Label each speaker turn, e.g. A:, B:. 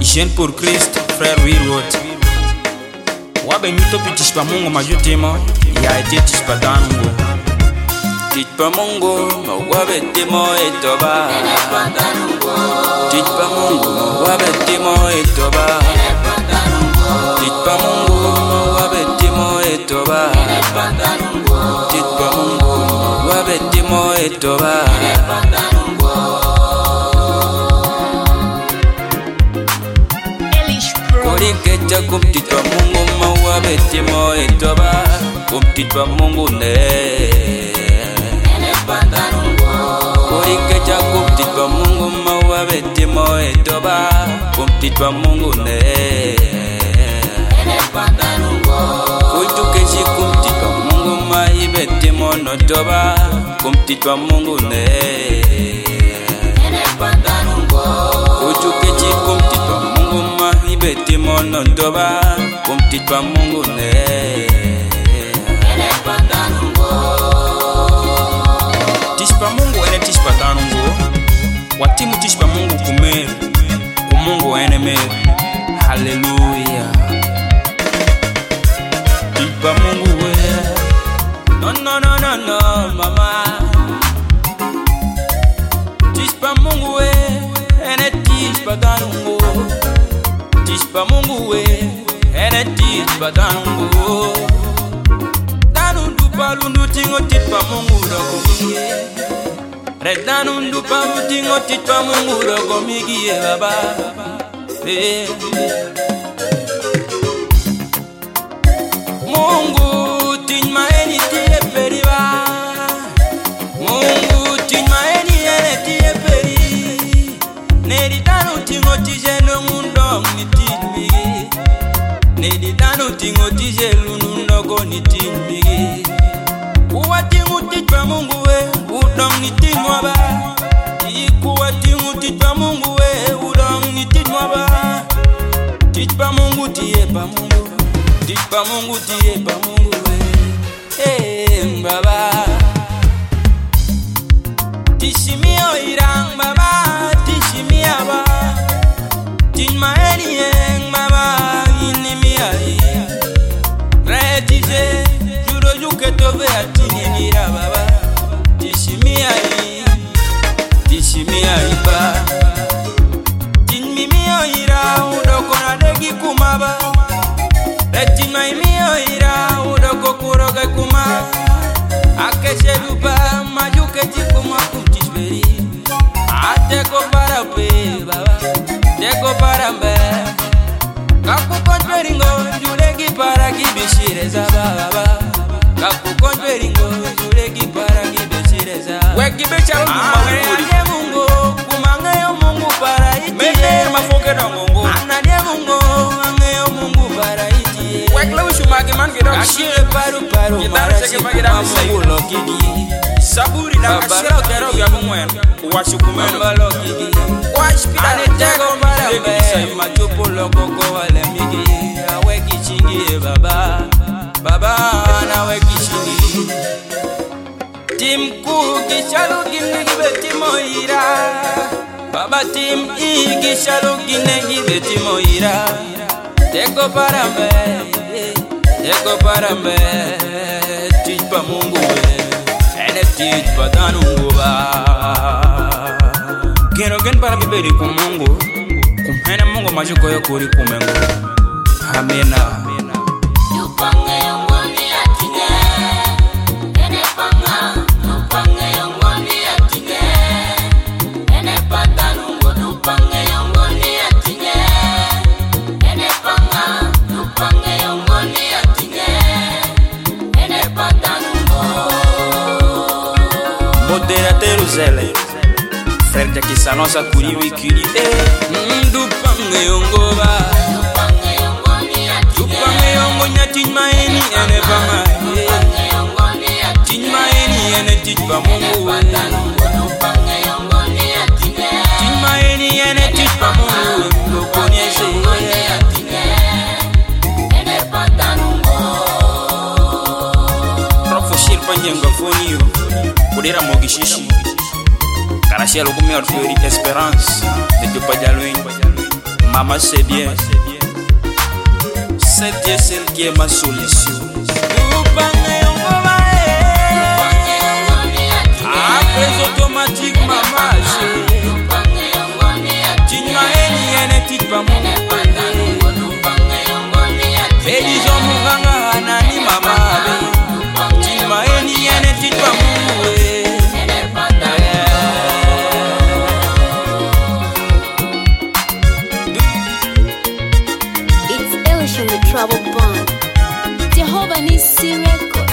A: Jeune pour Christ, frère Wilwood. Wabe mito pitis pa Mungu majutimo, ya ete tis pa danungo. Tit pa Mungu, ma wabe timo etoba. Tit pa Mungu, ma wabe timo etoba. Tit pa Mungu, ma wabe timo etoba. Tit pa Mungu, ma wabe timo etoba. Kecha kumtitwa Mungu mawa betimo etoba kumtitwa Mungu ne Kori kecha kumtitwa Mungu mawa betimo etoba kumtitwa Mungu ne Kuitu kechi kumtitwa Mungu mai betimo notoba kumtitwa Mungu ne Kuitu kechi kumtitwa Mungu mai betimo notoba kumtitwa Mungu ne Tishpa Mungu ene tishpa tanungo Watimu tishpa Mungu kumeru Kumungu ene meru Hallelujah Tishpa Mungu we No no no no no mama Tishpa Mungu we ene tishpa tanungo Tishpa Mungu we ene tishpa tanungo Danundu palundu tingo tishpa Mungu rogo miye Redanundu palundu tingo tishpa Mungu rogo miye baba Mungu tinma eni tiye periba Mungu tinma eni tiye peri Neri danu tingo tijeno mundong ni tinmi Neri danu tingo tijelu nunogo ni tinmi Kuwa tingu tijwa Mungu we udong ni tinwa ba Kuwa tingu tijwa Mungu we udong ni tinwa ba Tijwa Mungu tiye pa Mungu Tijwa Mungu tiye pa Mungu we baba Tishimio irang baba Tishimia ba Tinma eni eng baba Inimia Retije Juro yuke tobe atini nira baba Tishimia Tishimia iba Tinmimio ira Udoko na degi kumaba Retima imio ira Udoko kuroge kuma Akeshe lupa Majuke jikuma kumtishberi Ateko para pe baba Teko para mbe Kaku konjweringo Julegi para kibishireza baba Kaku konjweringo Julegi para kibishireza Wekibecha Anadie Mungu Kumangeyo Mungu para itiye Mene mafoke na Mungu Anadie Mungu Angeyo Mungu para itiye Weklewi shumagi mangido Kashire paru Marasi kuma Mungu lokidi Saburi na kashira utero vya mungwenu Uwashukumenu lokidi Anitego marambe Machupu lokoko wale migi Aweki chingi baba Baba na weki chingi Tim ku gishalu gine gibeti moira Baba tim i gishalu gine gibeti moira Tego parambe Tego parambe Tijpa Mungu we Ene tijpa danungu ba Geno gen para biberi kumungu Kumhena Mungu majuko yo kuri kumengu Amina
B: Nupange yongoni atinge Ene panga Nupange yongoni atinge Ene patanungo Nupange yongoni atinge Ene panga Nupange yongoni atinge Ene patanungo
A: Moderateur Zele Frère Jackie Sanosa kuri wikiri Ndupange yongoba
B: Nupange yongoni atinge
A: Dupange yongo nyatinma eni ene panga
B: Nupange yongoni atinge
A: Tinma eni ene tijpa Mungu
B: Nupange yongoni atinge
A: Tinma eni ene tijpa Mungu Lokonyese Profo Shirpa nyenga foniyo Kudera mogishishi Karashia lugumi orfiori Esperance De Tupa Jalwin Maman c'est bien. C'est Dieu celle qui est ma solution. Après automatique maman Tigma eni ene titpa mu Edizo muganga hanani mama Tigma eni ene titpa mu
C: It's Elish on the Trouble Bond. Jehovah Nissi Record.